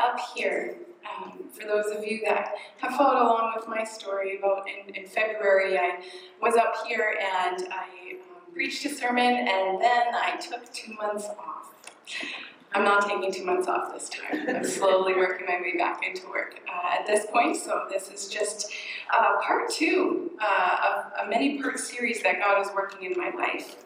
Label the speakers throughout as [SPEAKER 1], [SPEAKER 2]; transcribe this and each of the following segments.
[SPEAKER 1] up here, for those of you that have followed along with my story, about in February, I was up here and I preached a sermon, and then I took 2 months off. I'm not taking 2 months off this time. I'm slowly working my way back into work at this point, so this is just part 2 of a many-part series that God is working in my life.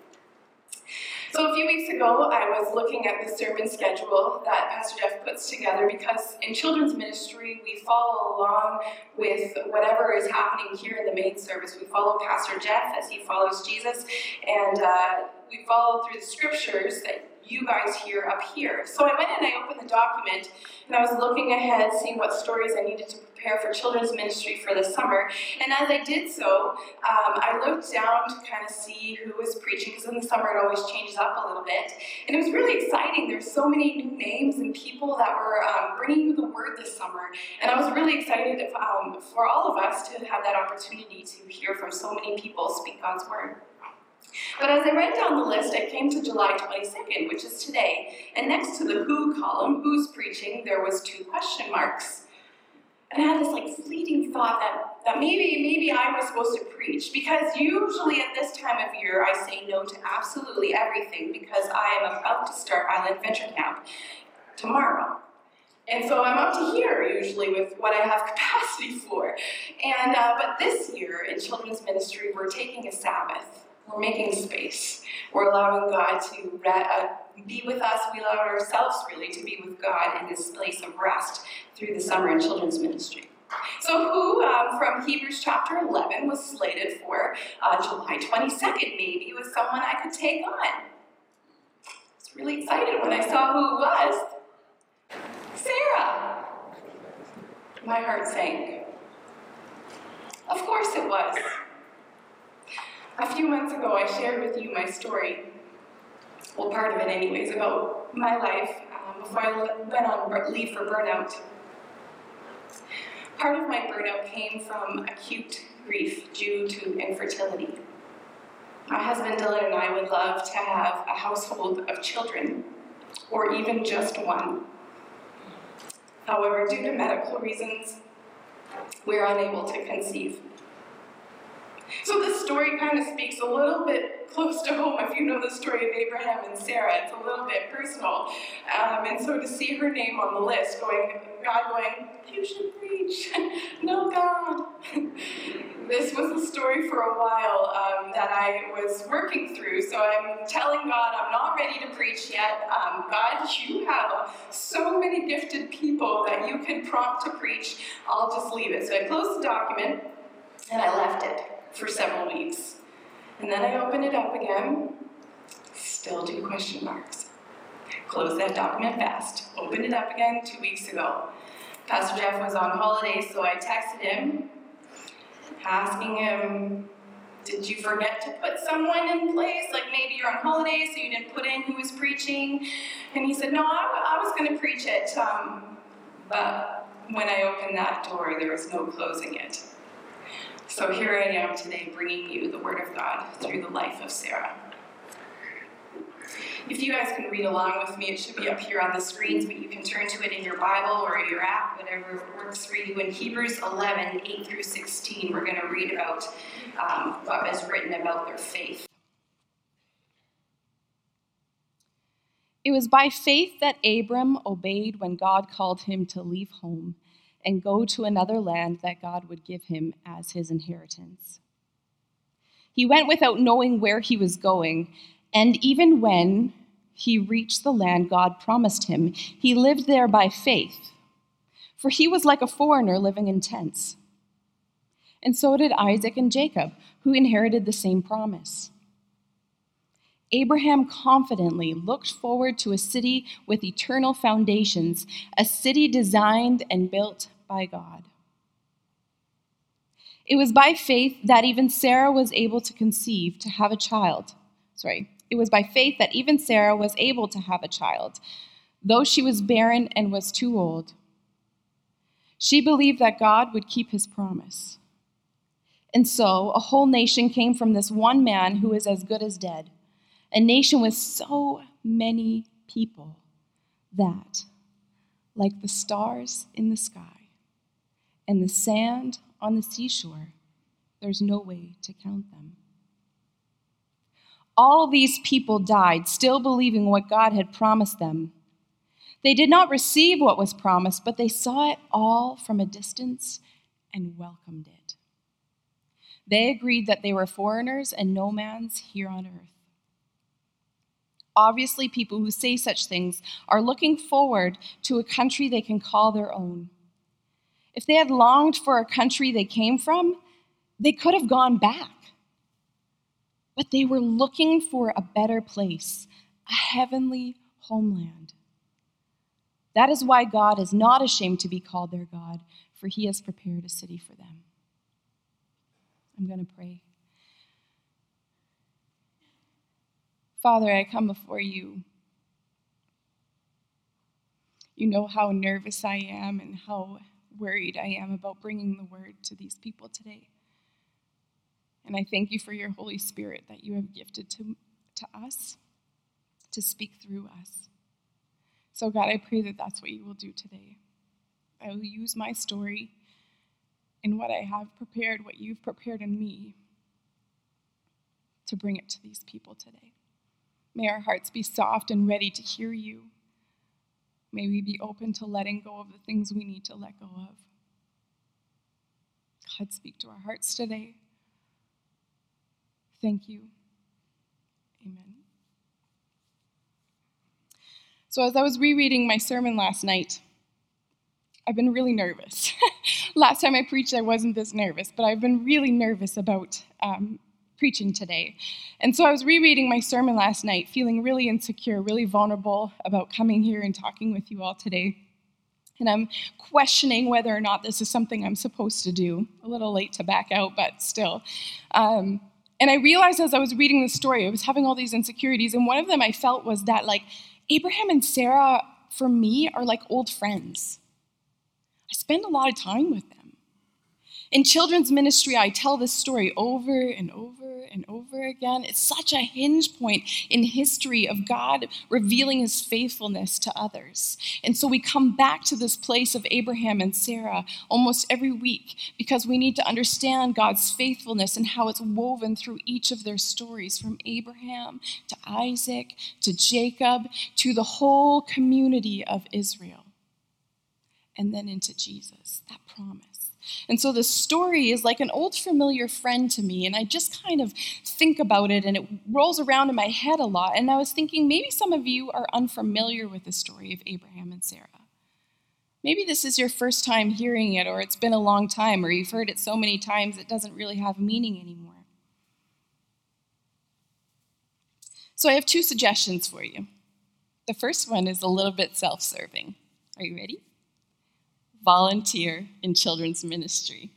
[SPEAKER 1] So a few weeks ago, I was looking at the sermon schedule that Pastor Jeff puts together, because in children's ministry, we follow along with whatever is happening here in the main service. We follow Pastor Jeff as he follows Jesus, and we follow through the scriptures that you guys hear up here. So I went and I opened the document, and I was looking ahead, seeing what stories I needed to prepare for children's ministry for the summer. And as I did so, I looked down to kind of see who was preaching, because in the summer it always changes up a little bit. And it was really exciting. There's so many new names and people that were bringing you the word this summer. And I was really excited for all of us to have that opportunity to hear from so many people speak God's word. But as I read down the list, I came to July 22nd, which is today. And next to the who column, who's preaching, there was 2 question marks. And I had this fleeting thought that maybe I was supposed to preach, because usually at this time of year I say no to absolutely everything, because I am about to start Island Venture Camp tomorrow. And so I'm up to here usually with what I have capacity for. And but this year in children's ministry, we're taking a Sabbath. We're making space. We're allowing God to be with us. We allow ourselves really to be with God in this place of rest through the summer in children's ministry. So who from Hebrews chapter 11 was slated for July 22nd maybe was someone I could take on. I was really excited when I saw who it was. Sarah. My heart sank. Of course it was. A few months ago, I shared with you my story, well, part of it anyways, about my life before I went on leave for burnout. Part of my burnout came from acute grief due to infertility. My husband Dylan and I would love to have a household of children, or even just one. However, due to medical reasons, we're unable to conceive. So this story kind of speaks a little bit close to home. If you know the story of Abraham and Sarah, it's a little bit personal. And so to see her name on the list, God going, you should preach. No, God. This was a story for a while that I was working through. So I'm telling God, I'm not ready to preach yet. God, you have so many gifted people that you can prompt to preach. I'll just leave it. So I closed the document and I left it for several weeks. And then I opened it up again, still 2 question marks. Closed that document fast, opened it up again 2 weeks ago. Pastor Jeff was on holiday, so I texted him, asking him, did you forget to put someone in place? Maybe you're on holiday, so you didn't put in who was preaching. And he said, no, I was going to preach it. But when I opened that door, there was no closing it. So here I am today bringing you the Word of God through the life of Sarah. If you guys can read along with me, it should be up here on the screens, but you can turn to it in your Bible or your app, whatever works for you. In Hebrews 11, 8 through 16, we're going to read about what is written about their faith.
[SPEAKER 2] It was by faith that Abram obeyed when God called him to leave home and go to another land that God would give him as his inheritance. He went without knowing where he was going, and even when he reached the land God promised him, he lived there by faith, for he was like a foreigner living in tents. And so did Isaac and Jacob, who inherited the same promise. Abraham confidently looked forward to a city with eternal foundations, a city designed and built by God. It was by faith that even Sarah was able to conceive, to have a child. It was by faith that even Sarah was able to have a child, though she was barren and was too old. She believed that God would keep his promise. And so a whole nation came from this one man who is as good as dead. A nation with so many people that like the stars in the sky and the sand on the seashore. There's no way to count them. All these people died, still believing what God had promised them. They did not receive what was promised, but they saw it all from a distance and welcomed it. They agreed that they were foreigners and nomads here on earth. Obviously, people who say such things are looking forward to a country they can call their own. If they had longed for a country they came from, they could have gone back. But they were looking for a better place, a heavenly homeland. That is why God is not ashamed to be called their God, for he has prepared a city for them. I'm going to pray. Father, I come before you. You know how nervous I am and how worried I am about bringing the word to these people today. And I thank you for your Holy Spirit that you have gifted to us to speak through us. So God, I pray that that's what you will do today. I will use my story and what I have prepared, what you've prepared in me, to bring it to these people today. May our hearts be soft and ready to hear you. May we be open to letting go of the things we need to let go of. God, speak to our hearts today. Thank you. Amen. So as I was rereading my sermon last night, I've been really nervous. Last time I preached, I wasn't this nervous, but I've been really nervous about preaching today. And so I was rereading my sermon last night, feeling really insecure, really vulnerable about coming here and talking with you all today. And I'm questioning whether or not this is something I'm supposed to do. A little late to back out, but still. And I realized as I was reading the story, I was having all these insecurities, and one of them I felt was that, like, Abraham and Sarah, for me, are like old friends. I spend a lot of time with them. In children's ministry, I tell this story over and over and over again. It's such a hinge point in history of God revealing his faithfulness to others. And so we come back to this place of Abraham and Sarah almost every week because we need to understand God's faithfulness and how it's woven through each of their stories, from Abraham to Isaac to Jacob to the whole community of Israel, and then into Jesus, that promise. And so the story is like an old familiar friend to me, and I just kind of think about it, and it rolls around in my head a lot. And I was thinking, maybe some of you are unfamiliar with the story of Abraham and Sarah. Maybe this is your first time hearing it, or it's been a long time, or you've heard it so many times it doesn't really have meaning anymore. So I have two suggestions for you. The first one is a little bit self-serving. Are you ready? Volunteer in children's ministry.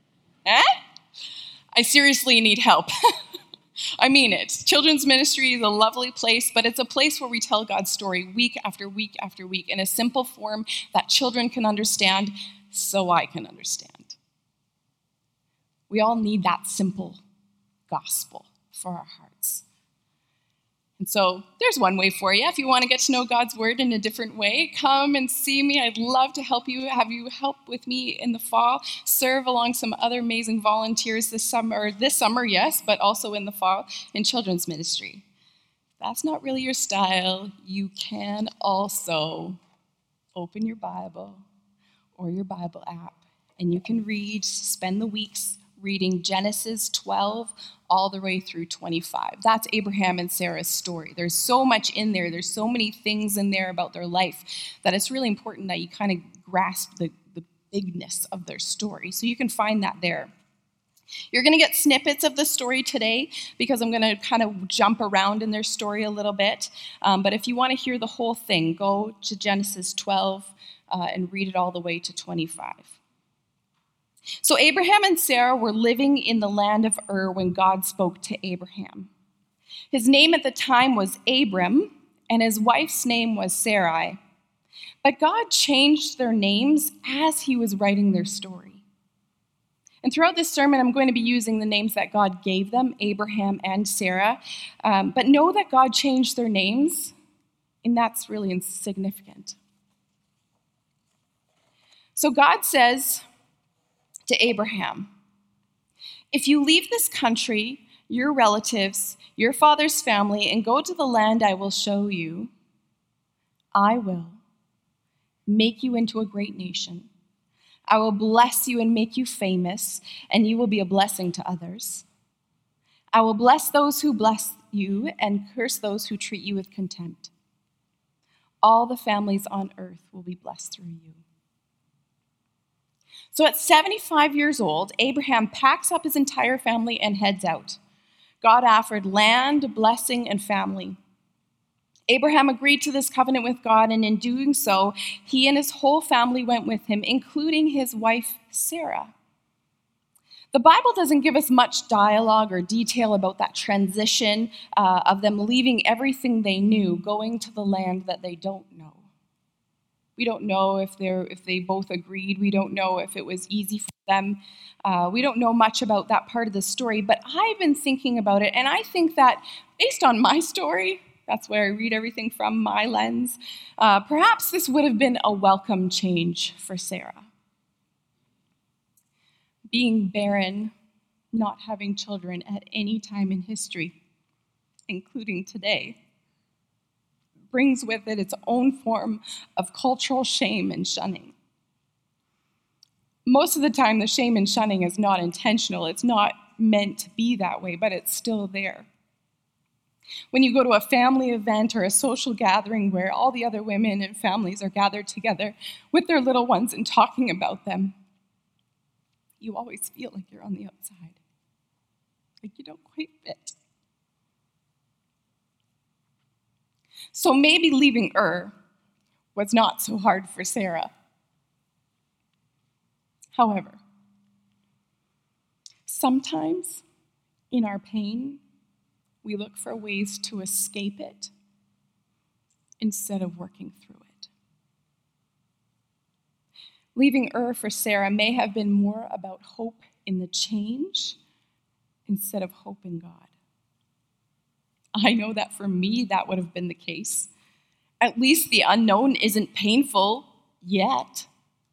[SPEAKER 2] I seriously need help. I mean it. Children's ministry is a lovely place, but it's a place where we tell God's story week after week after week in a simple form that children can understand, so I can understand. We all need that simple gospel for our hearts. And so there's one way for you. If you want to get to know God's word in a different way, come and see me. I'd love to help you, have you help with me in the fall, serve along some other amazing volunteers this summer, yes, but also in the fall in children's ministry. If that's not really your style, you can also open your Bible or your Bible app, and you can spend the weeks reading Genesis 12 all the way through 25. That's Abraham and Sarah's story. There's so much in there. There's so many things in there about their life that it's really important that you kind of grasp the bigness of their story. So you can find that there. You're going to get snippets of the story today because I'm going to kind of jump around in their story a little bit. But if you want to hear the whole thing, go to Genesis 12 and read it all the way to 25. So Abraham and Sarah were living in the land of Ur when God spoke to Abraham. His name at the time was Abram, and his wife's name was Sarai. But God changed their names as he was writing their story. And throughout this sermon, I'm going to be using the names that God gave them, Abraham and Sarah. But know that God changed their names, and that's really insignificant. So God says to Abraham, if you leave this country, your relatives, your father's family, and go to the land I will show you, I will make you into a great nation. I will bless you and make you famous, and you will be a blessing to others. I will bless those who bless you and curse those who treat you with contempt. All the families on earth will be blessed through you. So at 75 years old, Abraham packs up his entire family and heads out. God offered land, blessing, and family. Abraham agreed to this covenant with God, and in doing so, he and his whole family went with him, including his wife, Sarah. The Bible doesn't give us much dialogue or detail about that transition of them leaving everything they knew, going to the land that they don't know. We don't know if they both agreed. We don't know if it was easy for them. We don't know much about that part of the story, but I've been thinking about it, and I think that based on my story, that's where I read everything from, my lens, perhaps this would have been a welcome change for Sarah. Being barren, not having children at any time in history, including today, brings with it its own form of cultural shame and shunning. Most of the time, the shame and shunning is not intentional. It's not meant to be that way, but it's still there. When you go to a family event or a social gathering where all the other women and families are gathered together with their little ones and talking about them, you always feel like you're on the outside, like you don't quite fit. So maybe leaving Ur was not so hard for Sarah. However, sometimes in our pain, we look for ways to escape it instead of working through it. Leaving Ur for Sarah may have been more about hope in the change instead of hope in God. I know that for me, that would have been the case. At least the unknown isn't painful yet.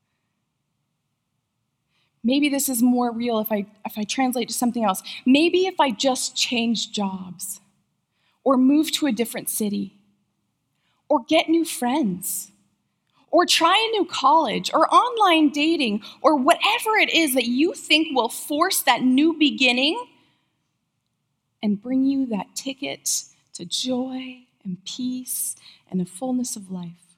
[SPEAKER 2] Maybe this is more real if I translate to something else. Maybe if I just change jobs, or move to a different city, or get new friends, or try a new college, or online dating, or whatever it is that you think will force that new beginning and bring you that ticket to joy and peace and a fullness of life.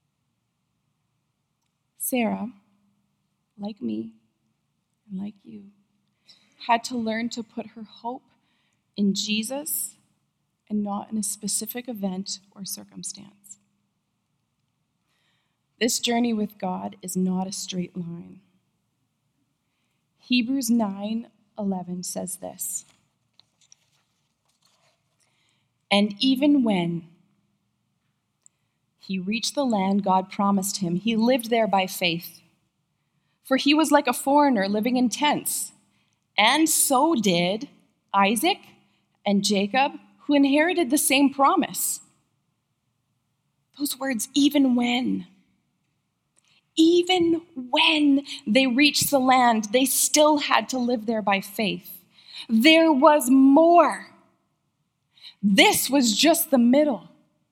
[SPEAKER 2] Sarah, like me and like you, had to learn to put her hope in Jesus and not in a specific event or circumstance. This journey with God is not a straight line. Hebrews 9:11 says this, and even when he reached the land God promised him, he lived there by faith. For he was like a foreigner living in tents, and so did Isaac and Jacob, who inherited the same promise. Those words, even when they reached the land, they still had to live there by faith. There was more. This was just the middle.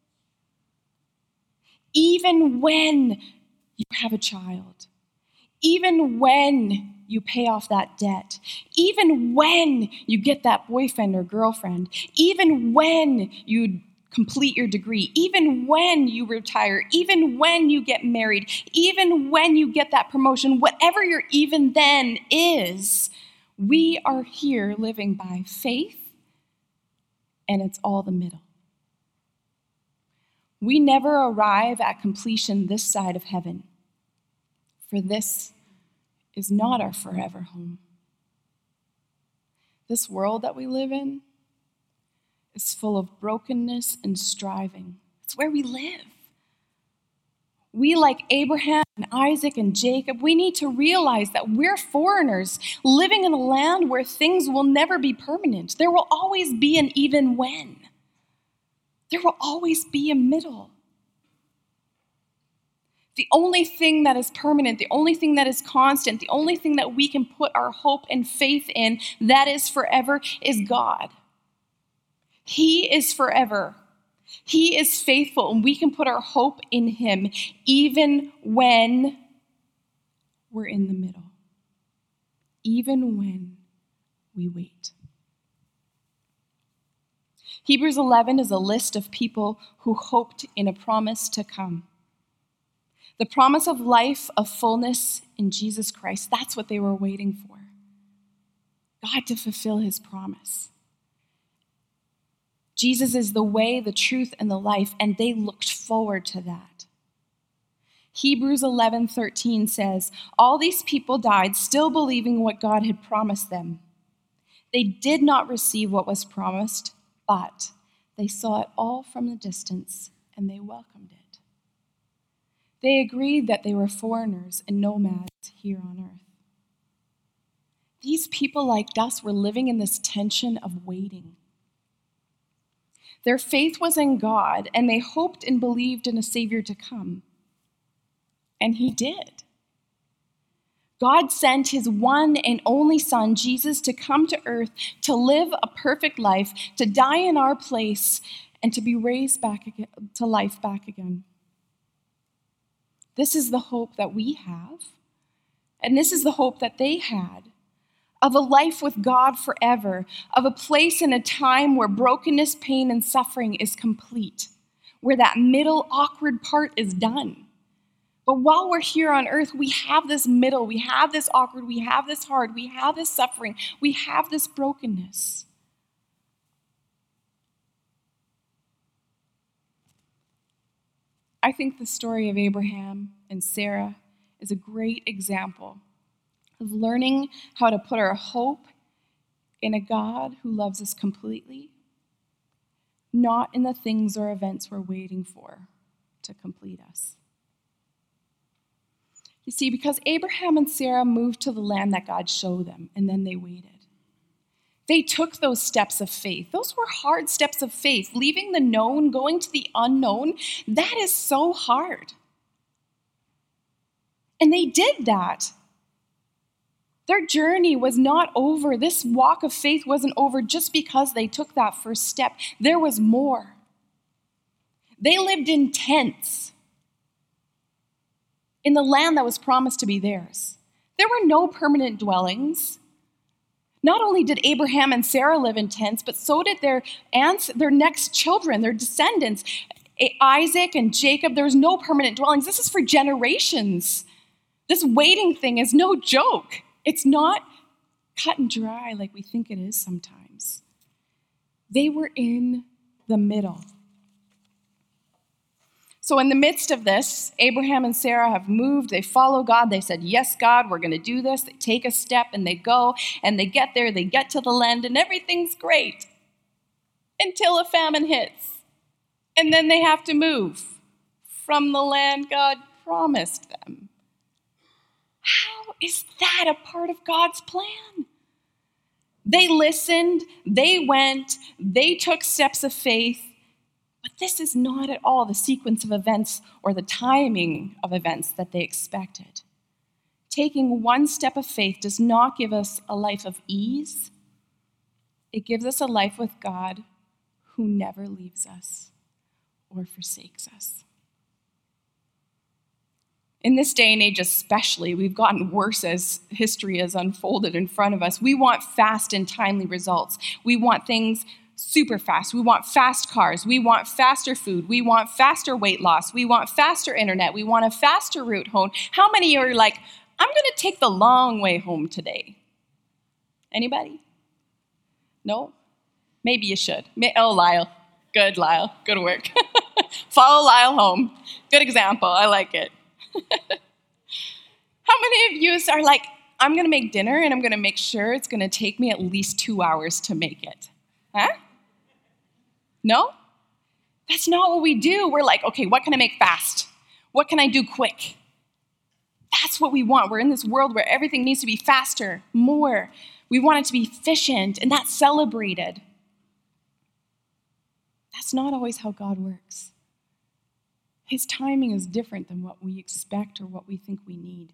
[SPEAKER 2] Even when you have a child, even when you pay off that debt, even when you get that boyfriend or girlfriend, even when you complete your degree, even when you retire, even when you get married, even when you get that promotion, whatever your even then is, we are here living by faith, and it's all the middle. We never arrive at completion this side of heaven, for this is not our forever home. This world that we live in is full of brokenness and striving. It's where we live. We, like Abraham and Isaac and Jacob, we need to realize that we're foreigners living in a land where things will never be permanent. There will always be an even when. There will always be a middle. The only thing that is permanent, the only thing that is constant, the only thing that we can put our hope and faith in that is forever is God. He is forever. He is faithful, and we can put our hope in him even when we're in the middle, even when we wait. Hebrews 11 is a list of people who hoped in a promise to come. The promise of life, of fullness in Jesus Christ, that's what they were waiting for. God to fulfill his promise. Jesus is the way, the truth, and the life, and they looked forward to that. Hebrews 11:13 says, all these people died still believing what God had promised them. They did not receive what was promised, but they saw it all from the distance, and they welcomed it. They agreed that they were foreigners and nomads here on earth. These people like us were living in this tension of waiting. Their faith was in God, and they hoped and believed in a Savior to come. And he did. God sent his one and only Son, Jesus, to come to earth, to live a perfect life, to die in our place, and to be raised back again, to life back again. This is the hope that we have, and this is the hope that they had, of a life with God forever, of a place and a time where brokenness, pain, and suffering is complete, where that middle awkward part is done. But while we're here on earth, we have this middle, we have this awkward, we have this hard, we have this suffering, we have this brokenness. I think the story of Abraham and Sarah is a great example of learning how to put our hope in a God who loves us completely, not in the things or events we're waiting for to complete us. You see, because Abraham and Sarah moved to the land that God showed them, and then they waited. They took those steps of faith. Those were hard steps of faith. Leaving the known, going to the unknown, that is so hard. And they did that. Their journey was not over. This walk of faith wasn't over just because they took that first step. There was more. They lived in tents in the land that was promised to be theirs. There were no permanent dwellings. Not only did Abraham and Sarah live in tents, but so did their next children, their descendants, Isaac and Jacob. There was no permanent dwellings. This is for generations. This waiting thing is no joke. It's not cut and dry like we think it is sometimes. They were in the middle. So in the midst of this, Abraham and Sarah have moved. They follow God. They said, yes, God, we're going to do this. They take a step and they go and they get there. They get to the land and everything's great until a famine hits. And then they have to move from the land God promised them. How is that a part of God's plan? They listened, they went, they took steps of faith, but this is not at all the sequence of events or the timing of events that they expected. Taking one step of faith does not give us a life of ease. It gives us a life with God who never leaves us or forsakes us. In this day and age especially, we've gotten worse as history has unfolded in front of us. We want fast and timely results. We want things super fast. We want fast cars. We want faster food. We want faster weight loss. We want faster internet. We want a faster route home. How many are like, I'm going to take the long way home today? Anybody? No? Maybe you should. Oh, Lyle. Good, Lyle. Good work. Follow Lyle home. Good example. I like it. How many of you are like, I'm going to make dinner and I'm going to make sure it's going to take me at least 2 hours to make it? Huh? No? That's not what we do. We're like, okay, what can I make fast? What can I do quick? That's what we want. We're in this world where everything needs to be faster, more. We want it to be efficient, and that's celebrated. That's not always how God works. His timing is different than what we expect or what we think we need.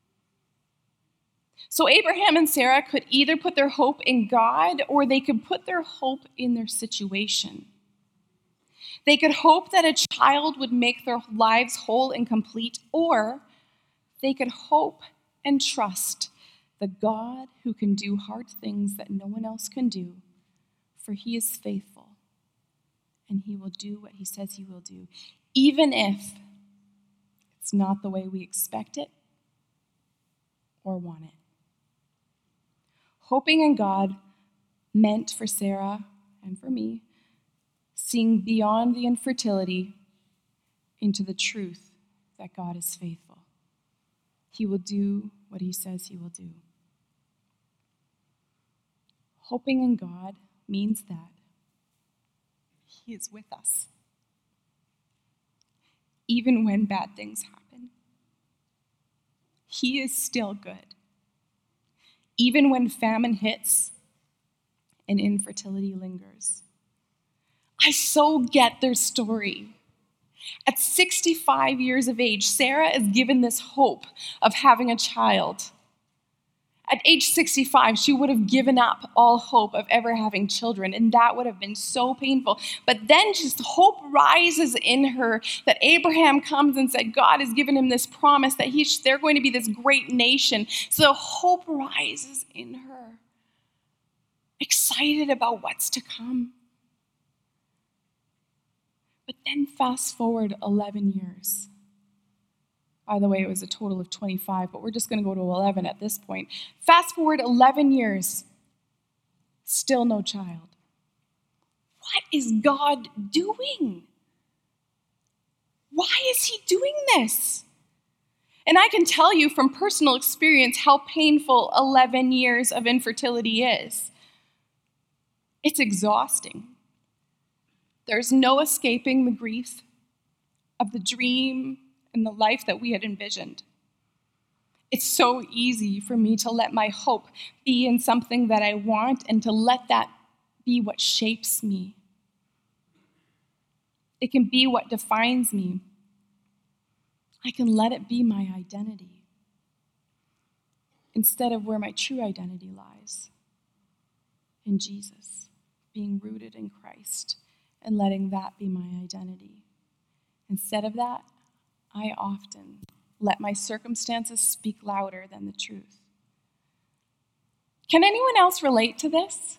[SPEAKER 2] So Abraham and Sarah could either put their hope in God or they could put their hope in their situation. They could hope that a child would make their lives whole and complete, or they could hope and trust the God who can do hard things that no one else can do, for he is faithful and he will do what he says he will do, even if it's not the way we expect it or want it. Hoping in God meant for Sarah and for me seeing beyond the infertility into the truth that God is faithful. He will do what he says he will do. Hoping in God means that he is with us, even when bad things happen. He is still good, even when famine hits and infertility lingers. I so get their story. At 65 years of age, Sarah is given this hope of having a child. At age 65, she would have given up all hope of ever having children, and that would have been so painful. But then just hope rises in her that Abraham comes and said God has given him this promise that they're going to be this great nation. So hope rises in her, excited about what's to come. But then fast forward 11 years. By the way, it was a total of 25, but we're just going to go to 11 at this point. Fast forward 11 years, still no child. What is God doing? Why is he doing this? And I can tell you from personal experience how painful 11 years of infertility is. It's exhausting. There's no escaping the grief of the dream and the life that we had envisioned. It's so easy for me to let my hope be in something that I want and to let that be what shapes me. It can be what defines me. I can let it be my identity instead of where my true identity lies, in Jesus, being rooted in Christ and letting that be my identity. Instead of that, I often let my circumstances speak louder than the truth. Can anyone else relate to this?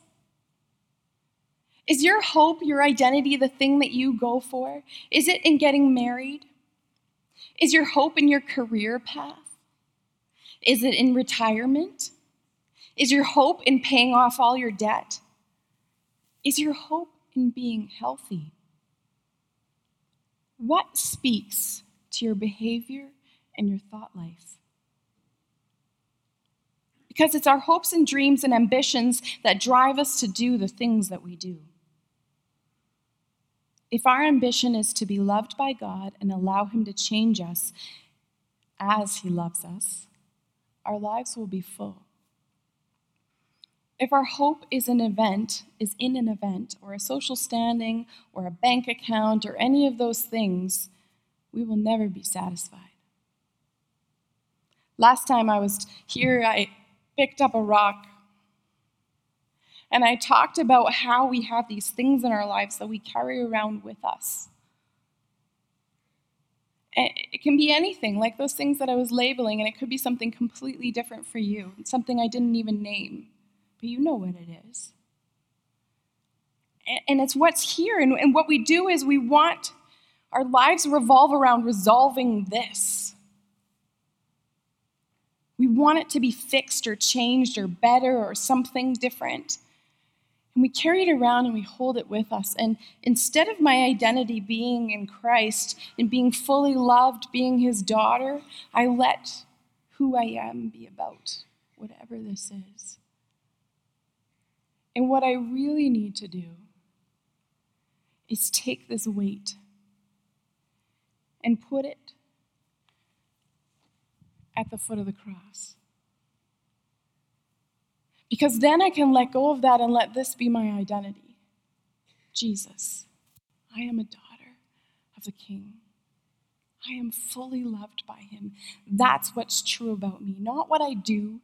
[SPEAKER 2] Is your hope, your identity, the thing that you go for? Is it in getting married? Is your hope in your career path? Is it in retirement? Is your hope in paying off all your debt? Is your hope in being healthy? What speaks to your behavior and your thought life? Because it's our hopes and dreams and ambitions that drive us to do the things that we do. If our ambition is to be loved by God and allow him to change us as he loves us, our lives will be full. If our hope is in an event or a social standing or a bank account or any of those things, we will never be satisfied. Last time I was here, I picked up a rock and I talked about how we have these things in our lives that we carry around with us. And it can be anything, like those things that I was labeling, and it could be something completely different for you, something I didn't even name. But you know what it is. And it's what's here. And what we do is we want our lives revolve around resolving this. We want it to be fixed or changed or better or something different. And we carry it around and we hold it with us. And instead of my identity being in Christ and being fully loved, being his daughter, I let who I am be about whatever this is. And what I really need to do is take this weight and put it at the foot of the cross. Because then I can let go of that and let this be my identity. Jesus, I am a daughter of the King. I am fully loved by him. That's what's true about me. Not what I do.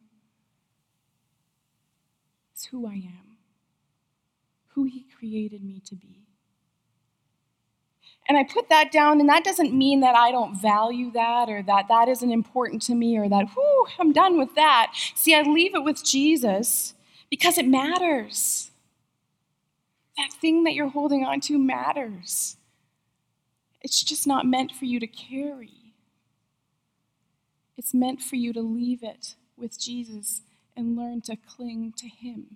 [SPEAKER 2] It's who I am. Who he created me to be. And I put that down, and that doesn't mean that I don't value that or that that isn't important to me or that, whew, I'm done with that. See, I leave it with Jesus because it matters. That thing that you're holding on to matters. It's just not meant for you to carry. It's meant for you to leave it with Jesus and learn to cling to him.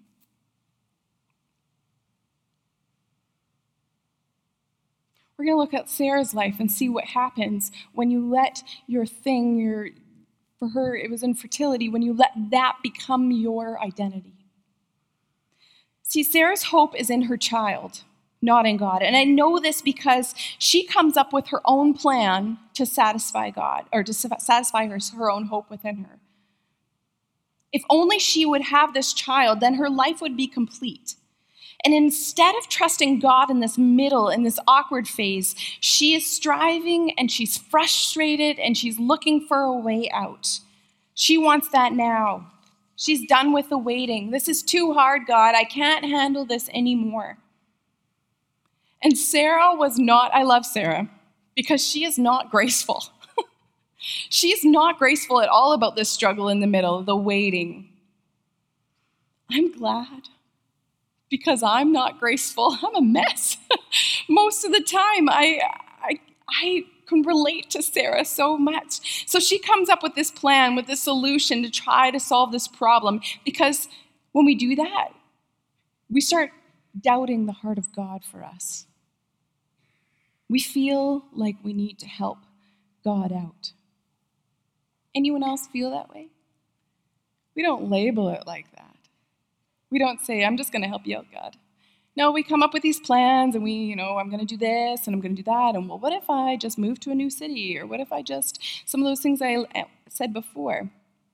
[SPEAKER 2] We're going to look at Sarah's life and see what happens when you let your thing, for her it was infertility, when you let that become your identity. See, Sarah's hope is in her child, not in God. And I know this because she comes up with her own plan to satisfy God, or to satisfy her own hope within her. If only she would have this child, then her life would be complete. And instead of trusting God in this middle, in this awkward phase, she is striving and she's frustrated and she's looking for a way out. She wants that now. She's done with the waiting. This is too hard, God. I can't handle this anymore. And Sarah was not, I love Sarah, because she is not graceful. She's not graceful at all about this struggle in the middle, the waiting. I'm glad. Because I'm not graceful. I'm a mess. Most of the time, I can relate to Sarah so much. So she comes up with this plan, with this solution to try to solve this problem. Because when we do that, we start doubting the heart of God for us. We feel like we need to help God out. Anyone else feel that way? We don't label it like that. We don't say, I'm just going to help you out, God. No, we come up with these plans and I'm going to do this and I'm going to do that. And well, what if I just move to a new city? Or what if I just, some of those things I said before.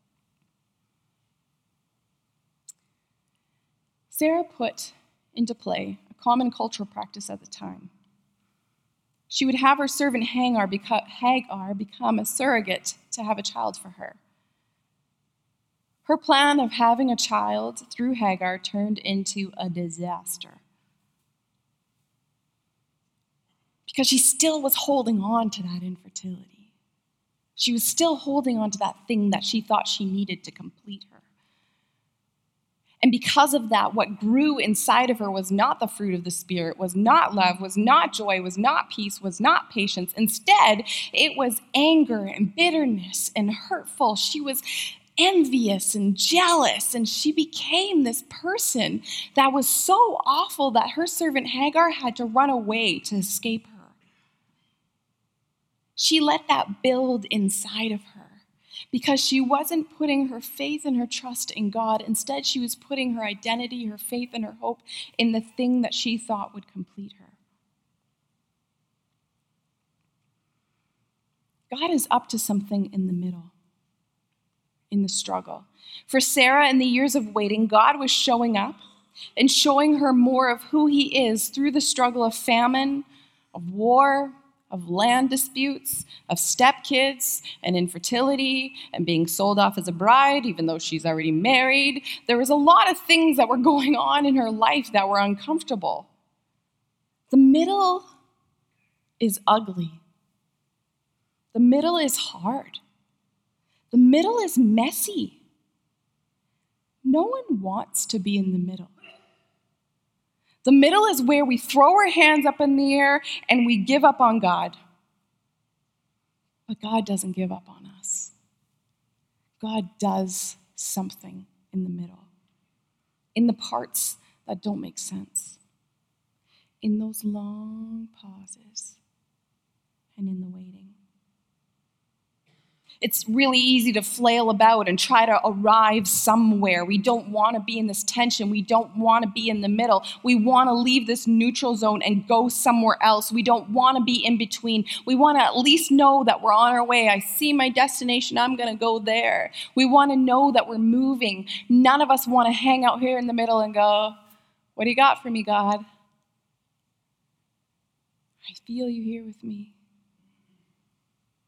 [SPEAKER 2] Sarah put into play a common cultural practice at the time. She would have her servant Hagar become a surrogate to have a child for her. Her plan of having a child through Hagar turned into a disaster. Because she still was holding on to that infertility. She was still holding on to that thing that she thought she needed to complete her. And because of that, what grew inside of her was not the fruit of the Spirit, was not love, was not joy, was not peace, was not patience. Instead, it was anger and bitterness and hurtful. She was envious and jealous, and she became this person that was so awful that her servant Hagar had to run away to escape her. She let that build inside of her because she wasn't putting her faith and her trust in God. Instead, she was putting her identity, her faith, and her hope in the thing that she thought would complete her. God is up to something in the middle. In the struggle. For Sarah, in the years of waiting, God was showing up and showing her more of who he is through the struggle of famine, of war, of land disputes, of stepkids and infertility and being sold off as a bride, even though she's already married. There was a lot of things that were going on in her life that were uncomfortable. The middle is ugly. The middle is hard. The middle is messy. No one wants to be in the middle. The middle is where we throw our hands up in the air and we give up on God. But God doesn't give up on us. God does something in the middle, in the parts that don't make sense, in those long pauses, and in the waiting. It's really easy to flail about and try to arrive somewhere. We don't want to be in this tension. We don't want to be in the middle. We want to leave this neutral zone and go somewhere else. We don't want to be in between. We want to at least know that we're on our way. I see my destination. I'm going to go there. We want to know that we're moving. None of us want to hang out here in the middle and go, what do you got for me, God? I feel you here with me.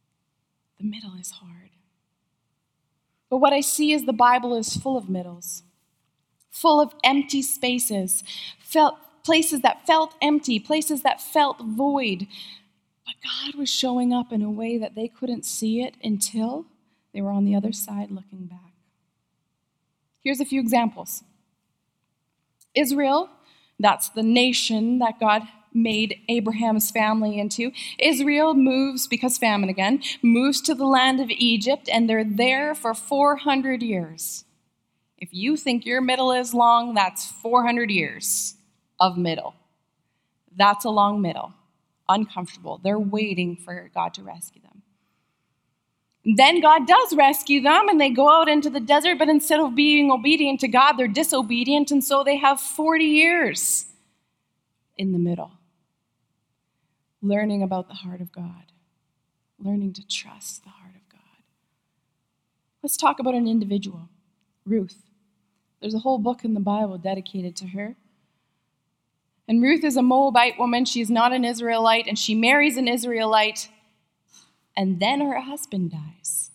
[SPEAKER 2] The middle is hard. But what I see is the Bible is full of middles, full of empty spaces, places that felt empty, places that felt void. But God was showing up in a way that they couldn't see it until they were on the other side looking back. Here's a few examples. Israel, that's the nation that God made Abraham's family into. Israel moves, because famine again, moves to the land of Egypt, and they're there for 400 years. If you think your middle is long, that's 400 years of middle. That's a long middle. Uncomfortable. They're waiting for God to rescue them. Then God does rescue them, and they go out into the desert, but instead of being obedient to God, they're disobedient, and so they have 40 years in the middle, learning about the heart of God, learning to trust the heart of God. Let's talk about an individual, Ruth. There's a whole book in the Bible dedicated to her. And Ruth is a Moabite woman. She's not an Israelite, and she marries an Israelite, and then her husband dies.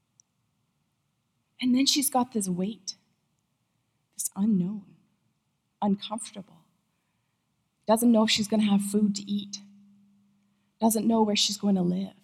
[SPEAKER 2] And then she's got this weight, this unknown, uncomfortable. Doesn't know if she's going to have food to eat. Doesn't know where she's going to live.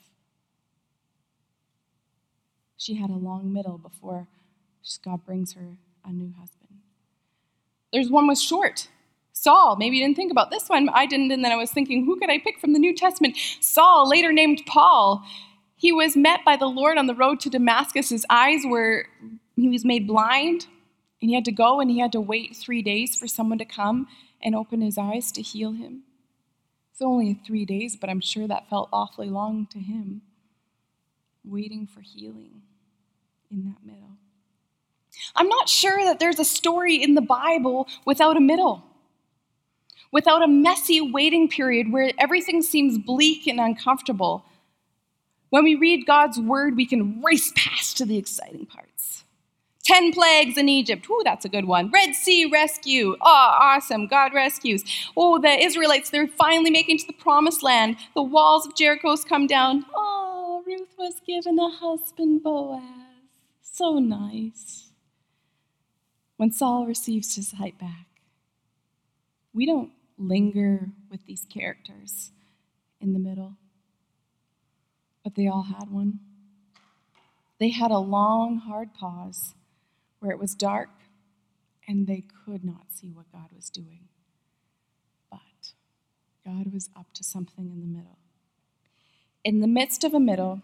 [SPEAKER 2] She had a long middle before God brings her a new husband. There's one with short. Saul, maybe you didn't think about this one. I didn't, and then I was thinking, who could I pick from the New Testament? Saul, later named Paul. He was met by the Lord on the road to Damascus. He was made blind, and he had to go and he had to wait 3 days for someone to come and open his eyes to heal him. It's only 3 days, but I'm sure that felt awfully long to him, waiting for healing in that middle. I'm not sure that there's a story in the Bible without a middle, without a messy waiting period where everything seems bleak and uncomfortable. When we read God's word, we can race past to the exciting parts. 10 plagues in Egypt. Ooh, that's a good one. Red Sea rescue. Oh, awesome. God rescues. Oh, the Israelites, they're finally making it to the promised land. The walls of Jericho's come down. Oh, Ruth was given a husband, Boaz. So nice. When Saul receives his sight back, we don't linger with these characters in the middle. But they all had one. They had a long, hard pause where it was dark and they could not see what God was doing. But God was up to something in the middle. In the midst of a middle,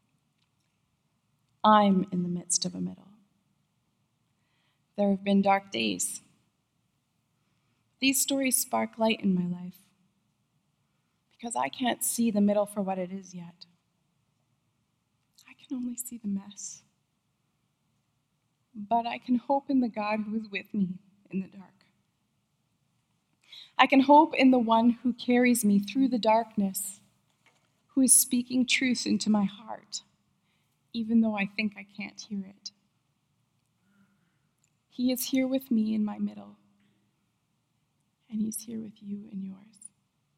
[SPEAKER 2] I'm in the midst of a middle. There have been dark days. These stories spark light in my life because I can't see the middle for what it is yet. I can only see the mess. But I can hope in the God who is with me in the dark. I can hope in the one who carries me through the darkness, who is speaking truth into my heart, even though I think I can't hear it. He is here with me in my middle, and he's here with you in yours.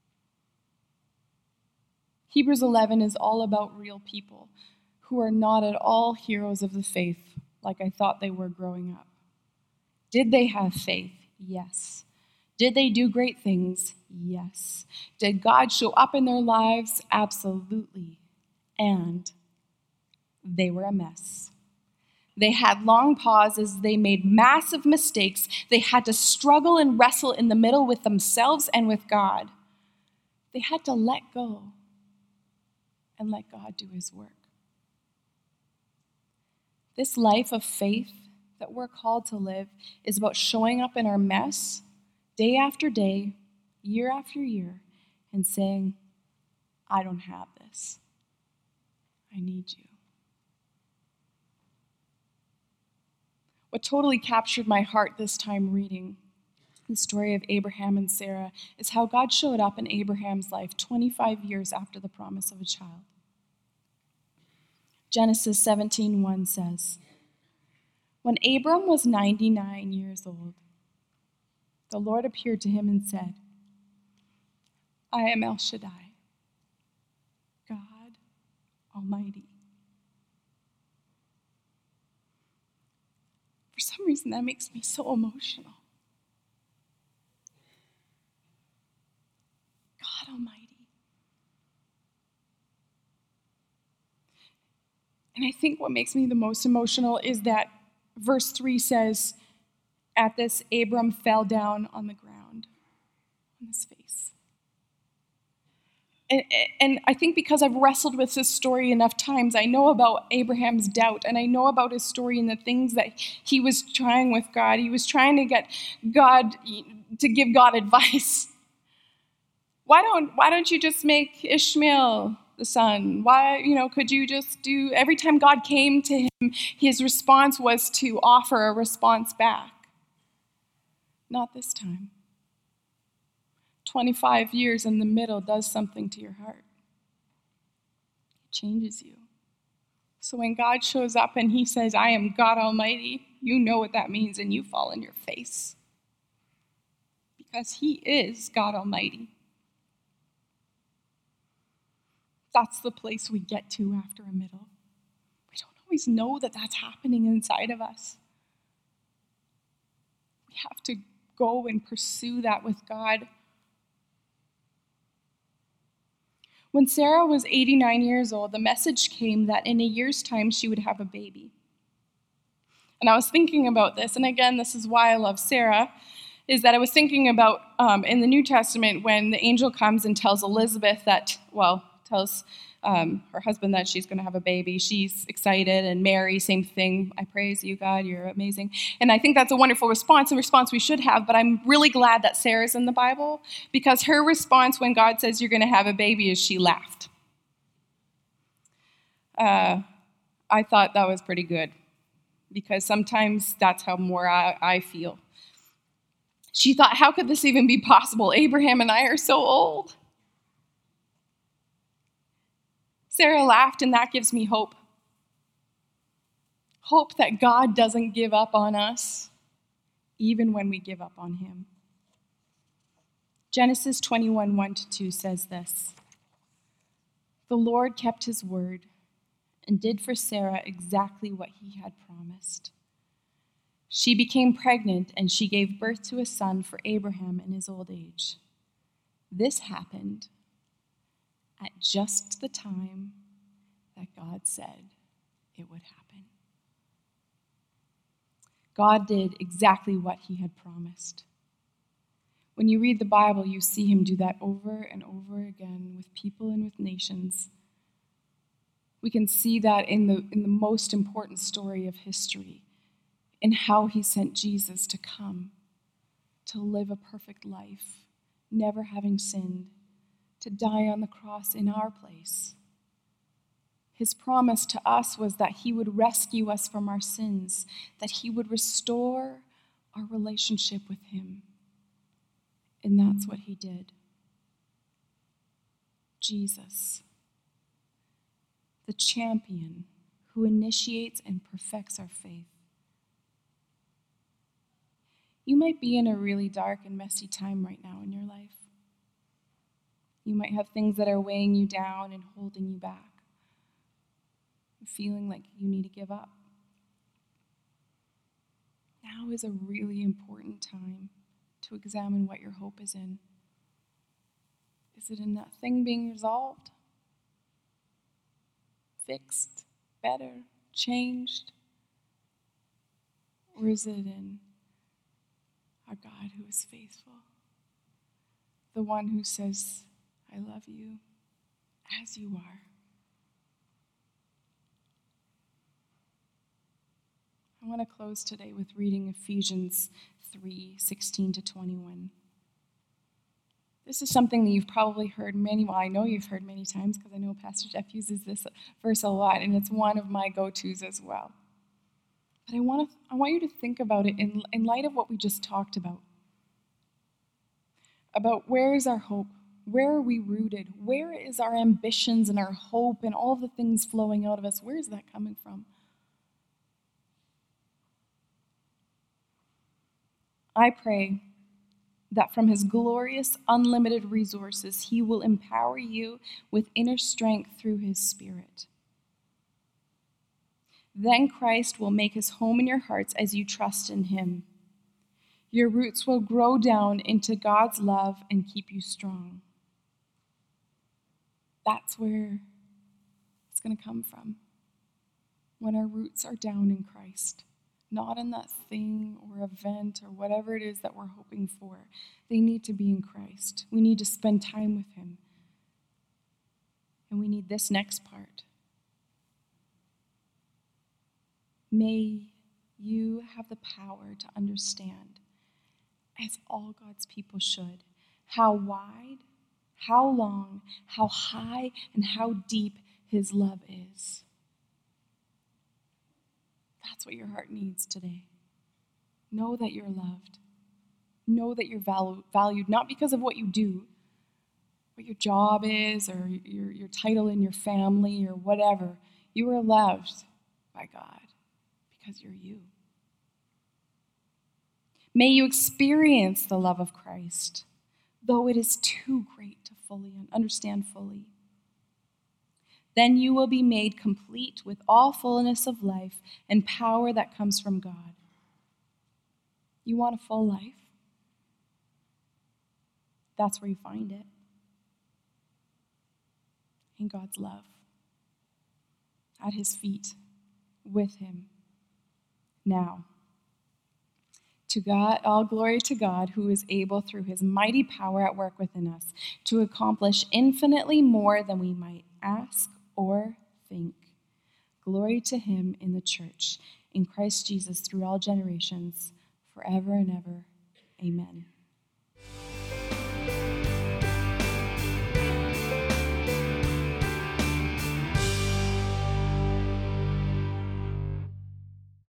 [SPEAKER 2] Hebrews 11 is all about real people who are not at all heroes of the faith like I thought they were growing up. Did they have faith? Yes. Did they do great things? Yes. Did God show up in their lives? Absolutely. And they were a mess. They had long pauses. They made massive mistakes. They had to struggle and wrestle in the middle with themselves and with God. They had to let go and let God do his work. This life of faith that we're called to live is about showing up in our mess day after day, year after year, and saying, I don't have this. I need you. What totally captured my heart this time reading the story of Abraham and Sarah is how God showed up in Abraham's life 25 years after the promise of a child. Genesis 17:1 says, when Abram was 99 years old, the Lord appeared to him and said, I am El Shaddai, God Almighty. For some reason, that makes me so emotional. God Almighty. And I think what makes me the most emotional is that verse 3 says, at this, Abram fell down on the ground, on his face. And I think because I've wrestled with this story enough times, I know about Abraham's doubt, and I know about his story and the things that he was trying with God. He was trying to get God, to give God advice. Why don't you just make Ishmael the son? Why, could you just do, every time God came to him, his response was to offer a response back. Not this time. 25 years in the middle does something to your heart. It changes you. So when God shows up and he says, I am God Almighty, you know what that means and you fall on your face. Because he is God Almighty. That's the place we get to after a middle. We don't always know that that's happening inside of us. We have to go and pursue that with God. When Sarah was 89 years old, the message came that in a year's time she would have a baby. And I was thinking about this, and again, this is why I love Sarah, is that I was thinking about in the New Testament when the angel comes and tells Elizabeth tells her husband that she's going to have a baby. She's excited, and Mary, same thing. I praise you, God, you're amazing. And I think that's a wonderful response, a response we should have, but I'm really glad that Sarah's in the Bible, because her response when God says you're going to have a baby is she laughed. I thought that was pretty good, because sometimes that's how more I feel. She thought, how could this even be possible? Abraham and I are so old. Sarah laughed, and that gives me hope. Hope that God doesn't give up on us, even when we give up on him. Genesis 21, 1-2 says this. The Lord kept his word and did for Sarah exactly what he had promised. She became pregnant, and she gave birth to a son for Abraham in his old age. This happened at just the time that God said it would happen. God did exactly what he had promised. When you read the Bible, you see him do that over and over again with people and with nations. We can see that in the most important story of history, in how he sent Jesus to come, to live a perfect life, never having sinned, to die on the cross in our place. His promise to us was that he would rescue us from our sins, that he would restore our relationship with him. And that's what he did. Jesus, the champion who initiates and perfects our faith. You might be in a really dark and messy time right now in your life. You might have things that are weighing you down and holding you back, feeling like you need to give up. Now is a really important time to examine what your hope is in. Is it in that thing being resolved, fixed, better, changed? Or is it in our God who is faithful, the one who says, I love you as you are? I want to close today with reading Ephesians 3:16-21. This is something that you've probably heard I know you've heard many times, because I know Pastor Jeff uses this verse a lot, and it's one of my go-tos as well. But I want you to think about it in light of what we just talked about where is our hope? Where are we rooted? Where is our ambitions and our hope and all the things flowing out of us? Where is that coming from? I pray that from his glorious, unlimited resources, he will empower you with inner strength through his Spirit. Then Christ will make his home in your hearts as you trust in him. Your roots will grow down into God's love and keep you strong. That's where it's going to come from. When our roots are down in Christ, not in that thing or event or whatever it is that we're hoping for. They need to be in Christ. We need to spend time with him. And we need this next part. May you have the power to understand, as all God's people should, how wide, how long, how high, and how deep his love is. That's what your heart needs today. Know that you're loved. Know that you're valued, not because of what you do, what your job is, or your title in your family, or whatever. You are loved by God because you're you. May you experience the love of Christ, though it is too great to fully understand fully. Then you will be made complete with all fullness of life and power that comes from God. You want a full life? That's where you find it. In God's love. At his feet. With him. Now, to God, all glory to God, who is able through his mighty power at work within us to accomplish infinitely more than we might ask or think. Glory to him in the church, in Christ Jesus, through all generations, forever and ever. Amen.